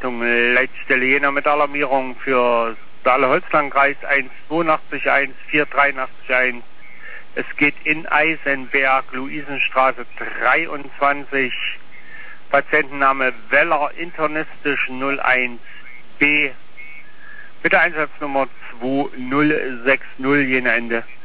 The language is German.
Richtung Leitstelle Jena mit Alarmierung für Saale-Holzlandkreis 182 483 Es geht in Eisenberg, Luisenstraße 23, Patientenname Weller, internistisch 01B, mit der Einsatznummer 2060 Jena Ende.